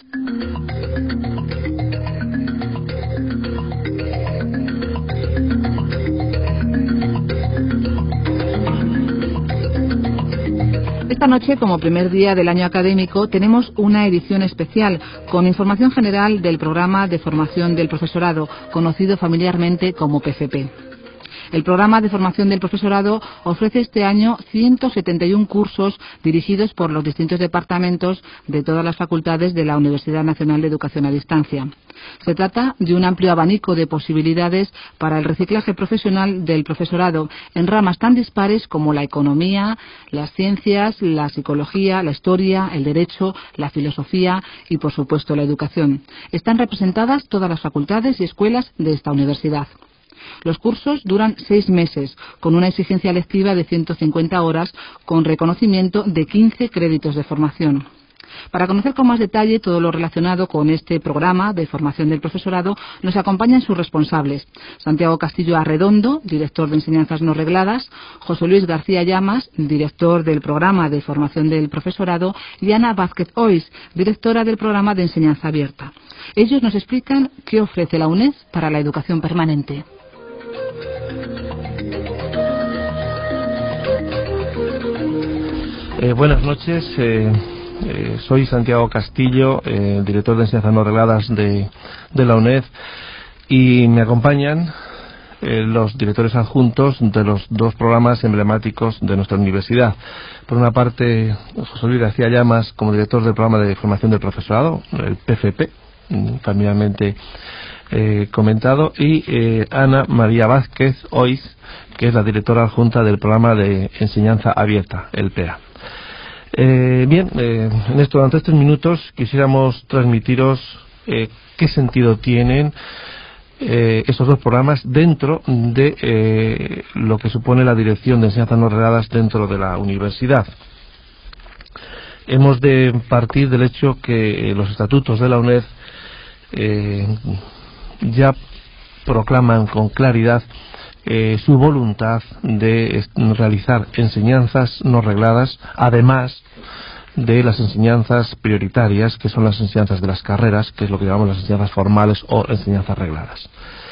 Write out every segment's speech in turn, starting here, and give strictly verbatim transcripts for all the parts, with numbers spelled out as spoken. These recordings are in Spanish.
Esta noche, como primer día del año académico, tenemos una edición especial con información general del programa de formación del profesorado, conocido familiarmente como P F P. El programa de formación del profesorado ofrece este año ciento setenta y uno cursos dirigidos por los distintos departamentos de todas las facultades de la Universidad Nacional de Educación a Distancia. Se trata de un amplio abanico de posibilidades para el reciclaje profesional del profesorado en ramas tan dispares como la economía, las ciencias, la psicología, la historia, el derecho, la filosofía y, por supuesto, la educación. Están representadas todas las facultades y escuelas de esta universidad. Los cursos duran seis meses, con una exigencia lectiva de ciento cincuenta horas, con reconocimiento de quince créditos de formación. Para conocer con más detalle todo lo relacionado con este programa de formación del profesorado, nos acompañan sus responsables: Santiago Castillo Arredondo, director de Enseñanzas No Regladas; José Luis García Llamas, director del programa de formación del profesorado; y Ana Vázquez Ois, directora del programa de Enseñanza Abierta. Ellos nos explican qué ofrece la UNED para la educación permanente. Eh, buenas noches, eh, eh, soy Santiago Castillo, eh, director de Enseñanzas No Regladas de, de la UNED, y me acompañan eh, los directores adjuntos de los dos programas emblemáticos de nuestra universidad. Por una parte, José Luis García Llamas, como director del programa de formación del profesorado, el P F P, familiarmente eh, comentado, y eh, Ana María Vázquez Ois, que es la directora adjunta del programa de Enseñanza Abierta, el P A. Eh, bien, eh, en esto, durante estos minutos quisiéramos transmitiros eh, qué sentido tienen eh, estos dos programas dentro de eh, lo que supone la dirección de enseñanzas no regladas dentro de la universidad. Hemos de partir del hecho que eh, los estatutos de la UNED eh, ya proclaman con claridad Eh, su voluntad de realizar enseñanzas no regladas, además de las enseñanzas prioritarias, que son las enseñanzas de las carreras, que es lo que llamamos las enseñanzas formales o enseñanzas regladas.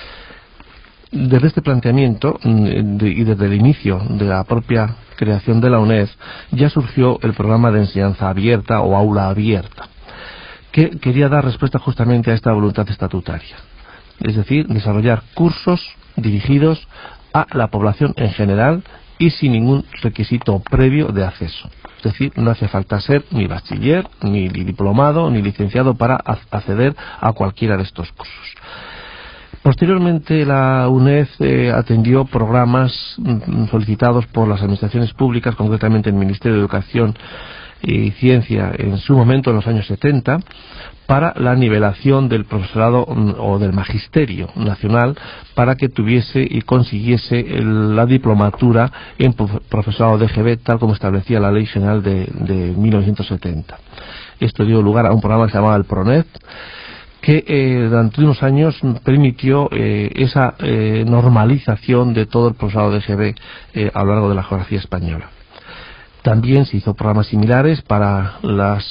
Desde este planteamiento de, y desde el inicio de la propia creación de la UNED, ya surgió el programa de enseñanza abierta o aula abierta, que quería dar respuesta justamente a esta voluntad estatutaria, es decir, desarrollar cursos dirigidos a la población en general y sin ningún requisito previo de acceso. Es decir, no hace falta ser ni bachiller, ni diplomado, ni licenciado para acceder a cualquiera de estos cursos. Posteriormente, la UNED eh, atendió programas mm, solicitados por las administraciones públicas, concretamente el Ministerio de Educación y Ciencia en su momento, en los años setenta, para la nivelación del profesorado o del magisterio nacional, para que tuviese y consiguiese el, la diplomatura en profesorado de G B, tal como establecía la Ley General de, de mil novecientos setenta. Esto dio lugar a un programa que se llamaba el PRONED, que eh, durante unos años permitió eh, esa eh, normalización de todo el profesorado de G B eh, a lo largo de la geografía española. También se hizo programas similares para las,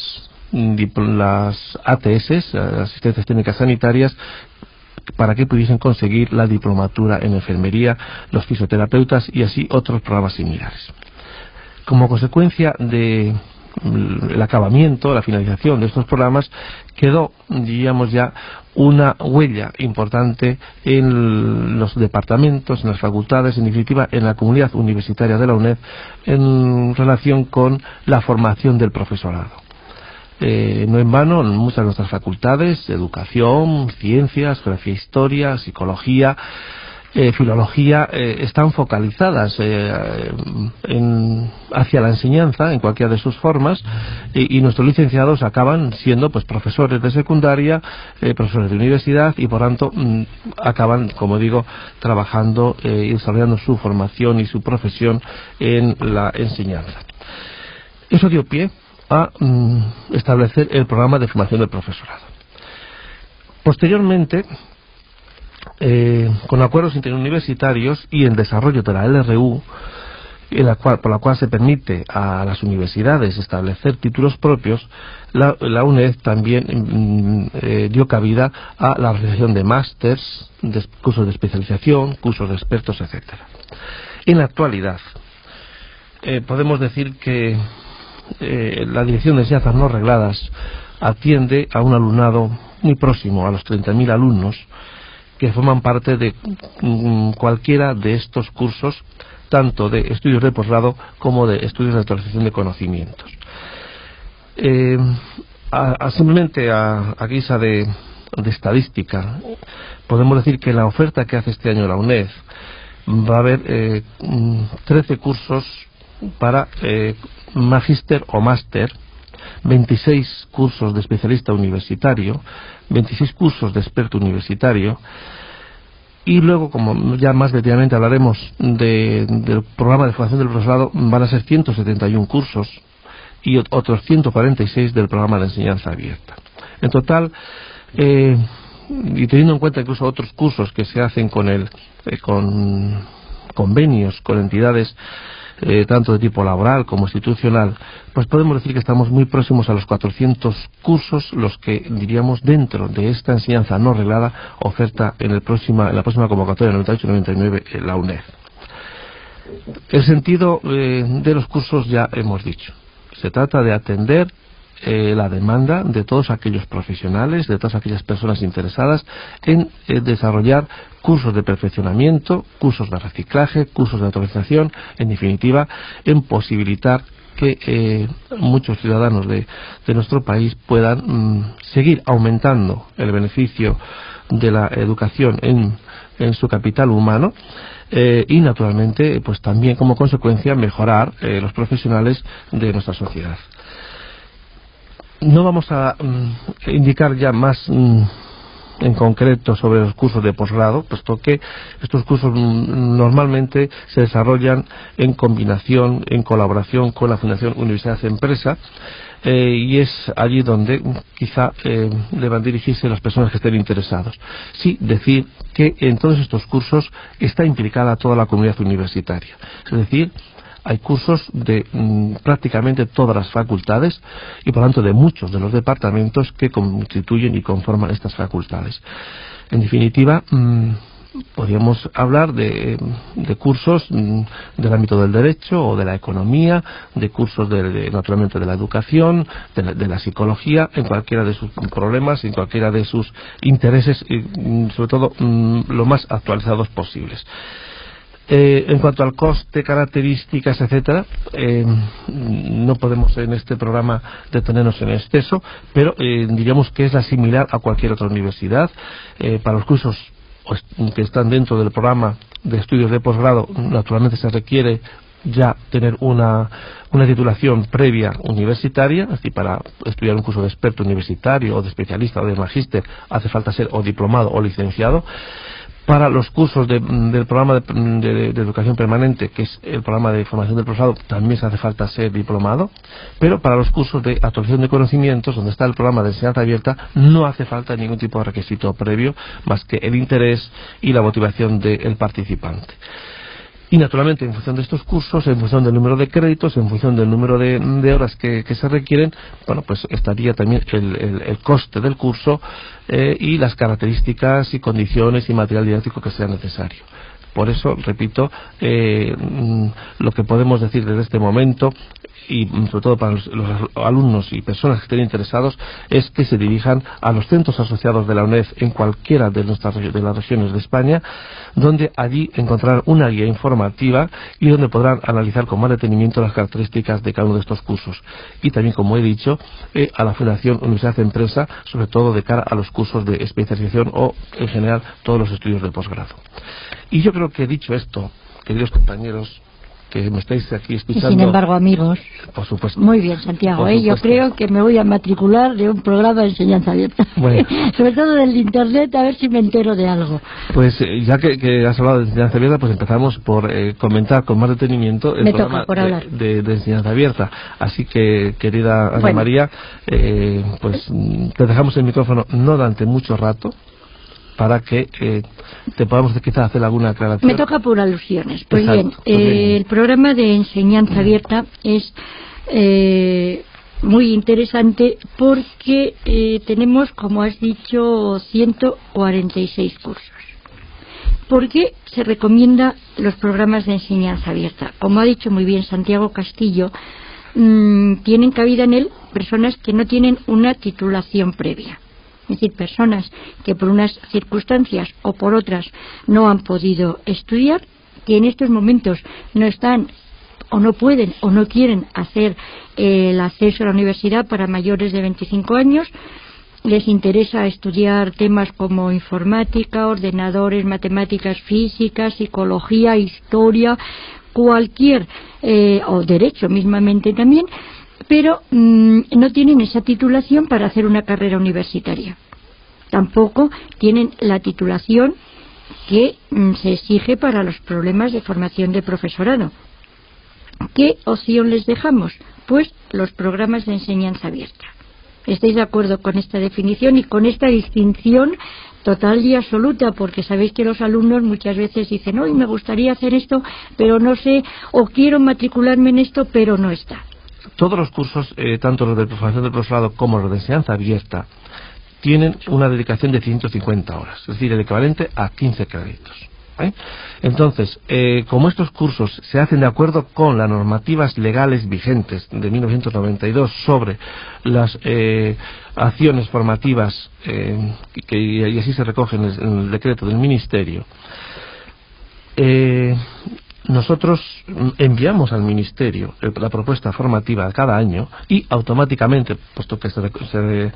las A T S, asistencias técnicas sanitarias, para que pudiesen conseguir la diplomatura en enfermería, los fisioterapeutas y así otros programas similares. Como consecuencia de el acabamiento, la finalización de estos programas, quedó, diríamos ya, una huella importante en los departamentos, en las facultades, en definitiva en la comunidad universitaria de la UNED, en relación con la formación del profesorado. Eh, no en vano, en muchas de nuestras facultades, educación, ciencias, geografía, historia, psicología, Eh, filología, eh, están focalizadas eh, en, hacia la enseñanza en cualquiera de sus formas, y, y nuestros licenciados acaban siendo pues profesores de secundaria, eh, profesores de universidad, y por tanto mm, acaban, como digo, trabajando eh, y desarrollando su formación y su profesión en la enseñanza. Eso dio pie a mm, establecer el programa de formación del profesorado. Posteriormente, Eh, con acuerdos interuniversitarios y en desarrollo de la L R U, en la cual, por la cual se permite a las universidades establecer títulos propios, la, la UNED también mm, eh, dio cabida a la realización de másters, de cursos de especialización, cursos de expertos, etcétera. En la actualidad, eh, podemos decir que eh, la Dirección de Enseñanzas No Regladas atiende a un alumnado muy próximo a los treinta mil alumnos que forman parte de mm, cualquiera de estos cursos, tanto de estudios de posgrado como de estudios de actualización de conocimientos. Eh, a, a simplemente a, a guisa de, de estadística, podemos decir que la oferta que hace este año la UNED va a haber eh, trece cursos para eh, magíster o máster, veintiséis cursos de especialista universitario, veintiséis cursos de experto universitario, y luego, como ya más detalladamente hablaremos de, del programa de formación del profesorado, van a ser ciento setenta y uno cursos y otros ciento cuarenta y seis del programa de enseñanza abierta. En total, eh, y teniendo en cuenta incluso otros cursos que se hacen con el eh, con convenios con entidades eh, tanto de tipo laboral como institucional, pues podemos decir que estamos muy próximos a los cuatrocientos cursos, los que diríamos dentro de esta enseñanza no reglada oferta en, el próxima, en la próxima convocatoria noventa y ocho noventa y nueve en la UNED. El sentido eh, de los cursos ya hemos dicho. Se trata de atender eh, la demanda de todos aquellos profesionales, de todas aquellas personas interesadas en eh, desarrollar cursos de perfeccionamiento, cursos de reciclaje, cursos de autorización, en definitiva, en posibilitar que eh, muchos ciudadanos de, de nuestro país puedan mm, seguir aumentando el beneficio de la educación en, en su capital humano. Eh, y naturalmente pues también como consecuencia mejorar eh, los profesionales de nuestra sociedad. No vamos a mm, indicar ya más mm, en concreto sobre los cursos de posgrado, puesto que estos cursos mm, normalmente se desarrollan en combinación, en colaboración con la Fundación Universidad Empresa, eh, y es allí donde quizá eh, deban dirigirse las personas que estén interesados. Sí, decir que en todos estos cursos está implicada toda la comunidad universitaria, es decir, hay cursos de mmm, prácticamente todas las facultades y por tanto de muchos de los departamentos que constituyen y conforman estas facultades. En definitiva, mmm, podríamos hablar de, de cursos mmm, del ámbito del derecho o de la economía, de cursos de, de, naturalmente de la educación, de la, de la psicología, en cualquiera de sus problemas, en cualquiera de sus intereses y mmm, sobre todo mmm, lo más actualizados posibles. Eh, en cuanto al coste, características, etcétera, eh, no podemos en este programa detenernos en exceso, pero eh, diríamos que es la similar a cualquier otra universidad. Eh, para los cursos que están dentro del programa de estudios de posgrado, naturalmente se requiere ya tener una, una titulación previa universitaria, es decir, para estudiar un curso de experto universitario o de especialista o de magíster hace falta ser o diplomado o licenciado. Para los cursos de, del programa de, de, de educación permanente, que es el programa de formación del profesorado, también se hace falta ser diplomado, pero para los cursos de actualización de conocimientos, donde está el programa de enseñanza abierta, no hace falta ningún tipo de requisito previo, más que el interés y la motivación del participante. Y naturalmente, en función de estos cursos, en función del número de créditos, en función del número de, de horas que, que se requieren, bueno, pues estaría también el, el, el coste del curso eh, y las características y condiciones y material didáctico que sea necesario. Por eso, repito, eh, lo que podemos decir desde este momento, y sobre todo para los, los alumnos y personas que estén interesados, es que se dirijan a los centros asociados de la UNED en cualquiera de nuestras de las regiones de España, donde allí encontrarán una guía informativa y donde podrán analizar con más detenimiento las características de cada uno de estos cursos. Y también, como he dicho, eh, a la Fundación Universidad Empresa, sobre todo de cara a los cursos de especialización o, en general, todos los estudios de posgrado. Y yo creo que, dicho esto, queridos compañeros que me estáis aquí escuchando... Y sin embargo, amigos... Por supuesto. Muy bien, Santiago, ¿eh? Yo creo que me voy a matricular de un programa de enseñanza abierta. Bueno. Sobre todo del internet, a ver si me entero de algo. Pues eh, ya que, que has hablado de enseñanza abierta, pues empezamos por eh, comentar con más detenimiento el me programa toca por hablar. De, de, de enseñanza abierta. Así que, querida Ana bueno. María, eh, pues te dejamos el micrófono no durante mucho rato, para que eh, te podamos quizás hacer alguna aclaración. Me toca por alusiones. Pues Exacto, bien, pues bien. Eh, el programa de enseñanza abierta es eh, muy interesante porque eh, tenemos, como has dicho, ciento cuarenta y seis cursos. ¿Por qué se recomienda los programas de enseñanza abierta? Como ha dicho muy bien Santiago Castillo, mmm, tienen cabida en él personas que no tienen una titulación previa. Es decir, personas que por unas circunstancias o por otras no han podido estudiar, que en estos momentos no están o no pueden o no quieren hacer eh, el acceso a la universidad para mayores de veinticinco años, les interesa estudiar temas como informática, ordenadores, matemáticas, física, psicología, historia, cualquier, eh, o derecho mismamente también, pero mmm, no tienen esa titulación para hacer una carrera universitaria. Tampoco tienen la titulación que mmm, se exige para los problemas de formación de profesorado. ¿Qué opción les dejamos? Pues los programas de enseñanza abierta. ¿Estáis de acuerdo con esta definición y con esta distinción total y absoluta? Porque sabéis que los alumnos muchas veces dicen, hoy me gustaría hacer esto, pero no sé, o quiero matricularme en esto, pero no está. Todos los cursos, eh, tanto los de formación del profesorado como los de enseñanza abierta, tienen una dedicación de ciento cincuenta horas, es decir, el equivalente a quince créditos. ¿eh? Entonces, eh, como estos cursos se hacen de acuerdo con las normativas legales vigentes de mil novecientos noventa y dos sobre las eh, acciones formativas, eh, que, y así se recogen en el decreto del Ministerio, eh, nosotros enviamos al Ministerio la propuesta formativa cada año y automáticamente, puesto que se, se,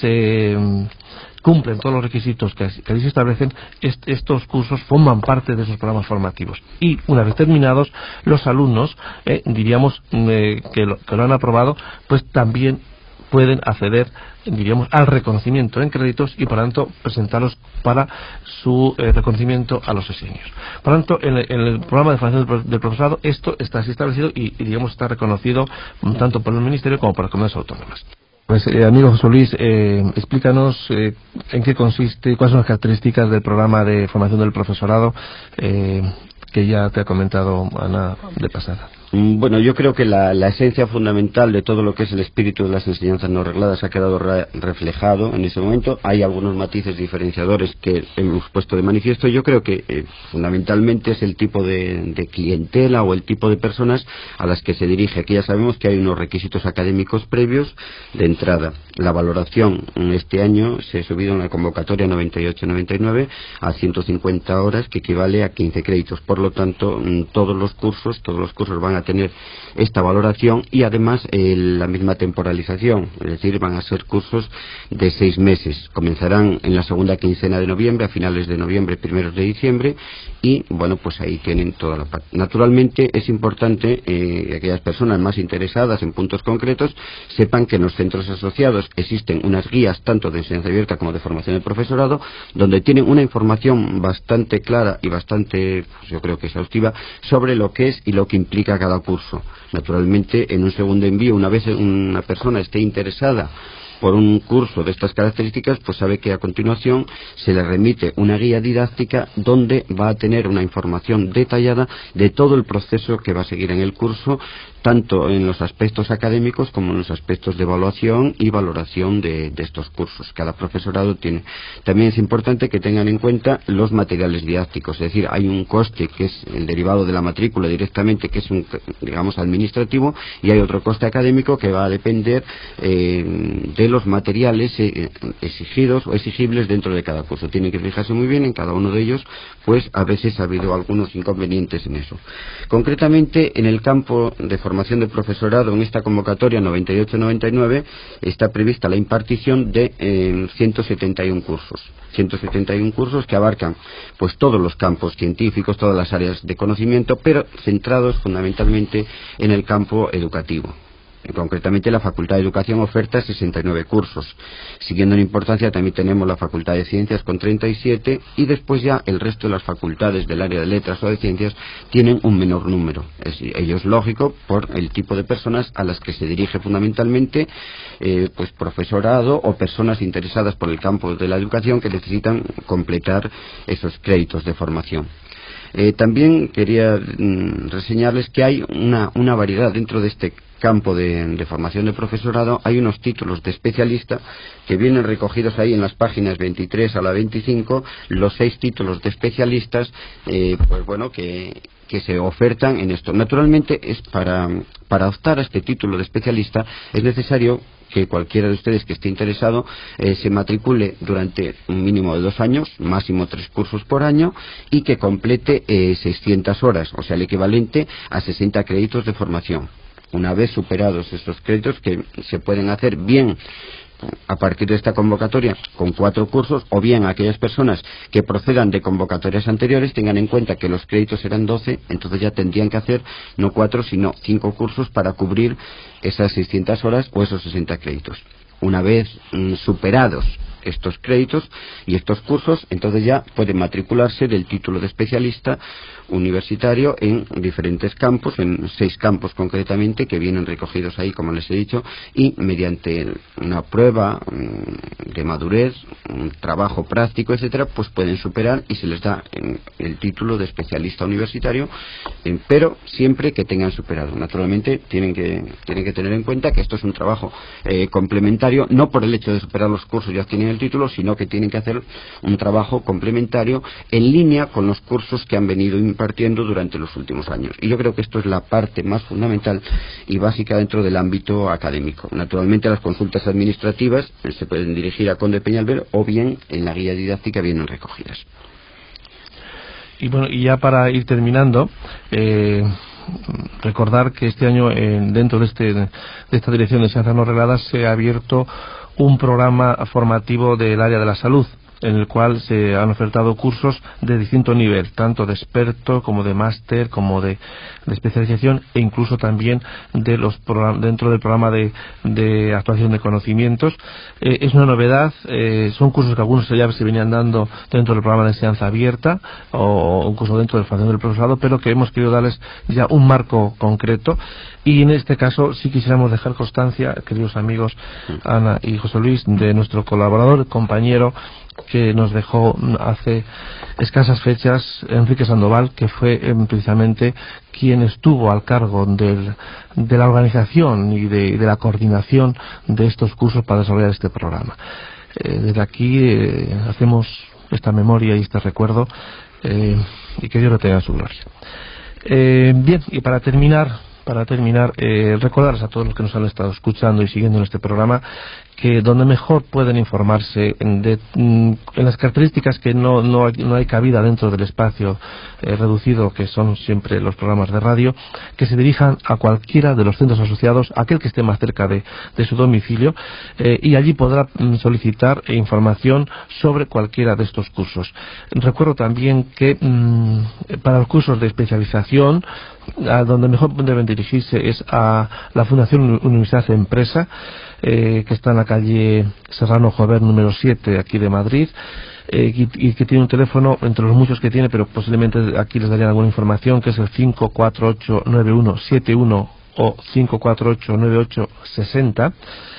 se cumplen todos los requisitos que, que ahí se establecen, est, estos cursos forman parte de esos programas formativos. Y una vez terminados, los alumnos, eh, diríamos eh, que, lo, que lo han aprobado, pues también pueden acceder, diríamos, al reconocimiento en créditos y por tanto presentarlos para su eh, reconocimiento a los exenios. Por tanto, en el, en el programa de formación del profesorado esto está así establecido y, y digamos está reconocido tanto por el Ministerio como por las comunidades autónomas. Pues eh, amigo José Luis, eh, explícanos eh, en qué consiste, cuáles son las características del programa de formación del profesorado eh, que ya te ha comentado Ana de pasada. Bueno, yo creo que la, la esencia fundamental de todo lo que es el espíritu de las enseñanzas no regladas ha quedado re, reflejado en ese momento. Hay algunos matices diferenciadores que hemos puesto de manifiesto. Yo creo que eh, fundamentalmente es el tipo de, de clientela o el tipo de personas a las que se dirige. Aquí ya sabemos que hay unos requisitos académicos previos de entrada. La valoración este año se ha subido en la convocatoria noventa y ocho noventa y nueve a ciento cincuenta horas, que equivale a quince créditos. Por lo tanto, todos los cursos, todos los cursos van a tener esta valoración y además eh, la misma temporalización, es decir, van a ser cursos de seis meses. Comenzarán en la segunda quincena de noviembre, a finales de noviembre, primeros de diciembre, y bueno, pues ahí tienen toda la parte. Naturalmente es importante eh, que aquellas personas más interesadas en puntos concretos sepan que en los centros asociados existen unas guías tanto de enseñanza abierta como de formación del profesorado, donde tienen una información bastante clara y bastante, pues yo creo que exhaustiva, sobre lo que es y lo que implica cada curso. Naturalmente, en un segundo envío, una vez una persona esté interesada por un curso de estas características, pues sabe que a continuación se le remite una guía didáctica donde va a tener una información detallada de todo el proceso que va a seguir en el curso, tanto en los aspectos académicos como en los aspectos de evaluación y valoración de, de estos cursos. Cada profesorado tiene. También es importante que tengan en cuenta los materiales didácticos, es decir, hay un coste que es el derivado de la matrícula directamente, que es un, digamos, administrativo, y hay otro coste académico que va a depender eh, de los materiales eh, exigidos o exigibles dentro de cada curso. Tienen que fijarse muy bien en cada uno de ellos, pues a veces ha habido algunos inconvenientes en eso. Concretamente, en el campo de formación del profesorado, en esta convocatoria noventa y ocho noventa y nueve, está prevista la impartición de eh, ciento setenta y uno cursos. ciento setenta y uno cursos que abarcan pues todos los campos científicos, todas las áreas de conocimiento, pero centrados fundamentalmente en el campo educativo. Concretamente, la Facultad de Educación oferta sesenta y nueve cursos. Siguiendo en importancia, también tenemos la Facultad de Ciencias con treinta y siete, y después ya el resto de las facultades del área de letras o de ciencias tienen un menor número. Es, ello es lógico por el tipo de personas a las que se dirige fundamentalmente, eh, pues profesorado o personas interesadas por el campo de la educación que necesitan completar esos créditos de formación. Eh, también quería mm, reseñarles que hay una, una variedad dentro de este campo de, de formación de profesorado. Hay unos títulos de especialista que vienen recogidos ahí en las páginas veintitrés a la veinticinco, los seis títulos de especialistas, eh, pues bueno, que, que se ofertan en esto. Naturalmente, es para, para optar a este título de especialista es necesario que cualquiera de ustedes que esté interesado eh, se matricule durante un mínimo de dos años, máximo tres cursos por año, y que complete eh, seiscientas horas, o sea, el equivalente a sesenta créditos de formación. Una vez superados estos créditos, que se pueden hacer bien a partir de esta convocatoria con cuatro cursos, o bien aquellas personas que procedan de convocatorias anteriores tengan en cuenta que los créditos eran doce, entonces ya tendrían que hacer no cuatro sino cinco cursos para cubrir esas seiscientas horas o esos sesenta créditos. Una vez mm, superados estos créditos y estos cursos, entonces ya puede matricularse del título de especialista universitario en diferentes campos, en seis campos concretamente, que vienen recogidos ahí, como les he dicho, y mediante una prueba de madurez, un trabajo práctico, etcétera, pues pueden superar y se les da el título de especialista universitario, pero siempre que tengan superado. Naturalmente tienen que, tienen que tener en cuenta que esto es un trabajo eh, complementario, no por el hecho de superar los cursos ya tienen el título, sino que tienen que hacer un trabajo complementario en línea con los cursos que han venido impartiendo durante los últimos años. Y yo creo que esto es la parte más fundamental y básica dentro del ámbito académico. Naturalmente, las consultas administrativas se pueden dirigir a Conde Peñalver o bien en la guía didáctica vienen recogidas. Y bueno, y ya para ir terminando, eh, recordar que este año eh, dentro de, este, de esta dirección de enseñanzas no regladas se ha abierto un programa formativo del área de la salud, en el cual se han ofertado cursos de distinto nivel, tanto de experto como de máster, como de, de especialización, e incluso también de los dentro del programa de, de actuación de conocimientos. Eh, es una novedad, eh, son cursos que algunos ya se venían dando dentro del programa de enseñanza abierta o un curso dentro de formación del profesorado, pero que hemos querido darles ya un marco concreto. Y en este caso sí quisiéramos dejar constancia, queridos amigos Ana y José Luis, de nuestro colaborador, compañero, que nos dejó hace escasas fechas, Enrique Sandoval, que fue eh, precisamente quien estuvo al cargo del, de la organización y de, de la coordinación de estos cursos para desarrollar este programa. Eh, desde aquí eh, hacemos esta memoria y este recuerdo, eh, y que Dios lo tenga en su gloria. Eh, bien, y para terminar, Para terminar, eh, recordarles a todos los que nos han estado escuchando y siguiendo en este programa que donde mejor pueden informarse en, de, en las características que no, no, hay, no hay cabida dentro del espacio eh, reducido que son siempre los programas de radio, que se dirijan a cualquiera de los centros asociados, aquel que esté más cerca de, de su domicilio, eh, y allí podrá mm, solicitar información sobre cualquiera de estos cursos. Recuerdo también que mmm, para los cursos de especialización, a donde mejor deben dirigirse es a la Fundación Universidad Empresa, eh, que está en la calle Serrano Jover número siete aquí de Madrid, eh, y, y que tiene un teléfono entre los muchos que tiene, pero posiblemente aquí les darían alguna información, que es el cinco cuatro ocho nueve uno siete uno o cinco cuatro ocho nueve ocho seis cero.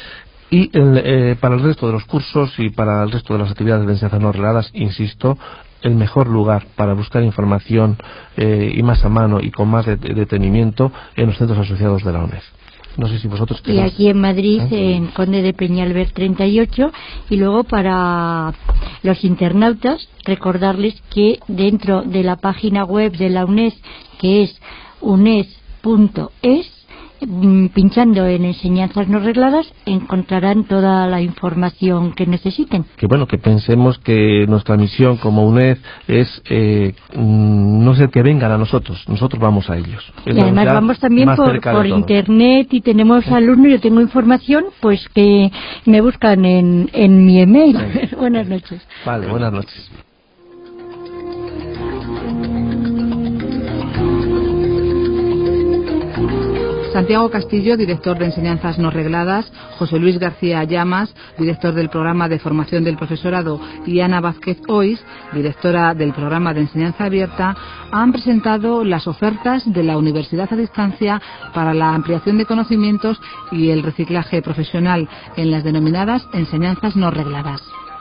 Y el, eh, para el resto de los cursos y para el resto de las actividades de enseñanzas no regladas, insisto, el mejor lugar para buscar información eh, y más a mano y con más de, de detenimiento en los centros asociados de la UNED. No sé si vosotros y aquí en Madrid, ¿eh? en Conde de Peñalver treinta y ocho, y luego para los internautas recordarles que dentro de la página web de la UNED, que es uned punto es, pinchando en enseñanzas no regladas encontrarán toda la información que necesiten. Que bueno, que pensemos que nuestra misión como UNED es eh, no ser que vengan a nosotros, nosotros vamos a ellos. Es y además vamos también por, por internet y tenemos ¿Eh? alumnos, yo tengo información pues que me buscan en, en mi email. Sí. Buenas noches. Vale, buenas noches. Santiago Castillo, director de Enseñanzas No Regladas, José Luis García Llamas, director del Programa de Formación del Profesorado, y Ana Vázquez Ois, directora del Programa de Enseñanza Abierta, han presentado las ofertas de la Universidad a Distancia para la ampliación de conocimientos y el reciclaje profesional en las denominadas enseñanzas no regladas.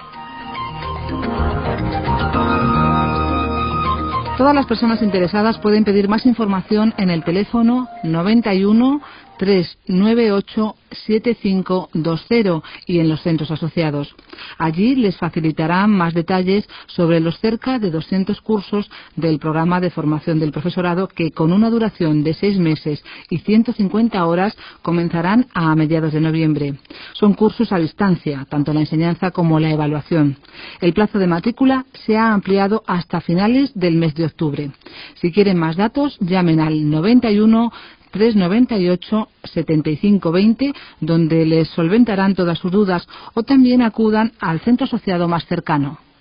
Todas las personas interesadas pueden pedir más información en el teléfono noventa y uno, trescientos noventa y ocho, setenta y cinco veinte y en los centros asociados. Allí les facilitarán más detalles sobre los cerca de doscientos cursos del programa de formación del profesorado que, con una duración de seis meses y ciento cincuenta horas, comenzarán a mediados de noviembre. Son cursos a distancia, tanto la enseñanza como la evaluación. El plazo de matrícula se ha ampliado hasta finales del mes de octubre. Si quieren más datos, llamen al noventa y uno, trescientos noventa y ocho, setenta y cinco veinte, donde les solventarán todas sus dudas, o también acudan al centro asociado más cercano.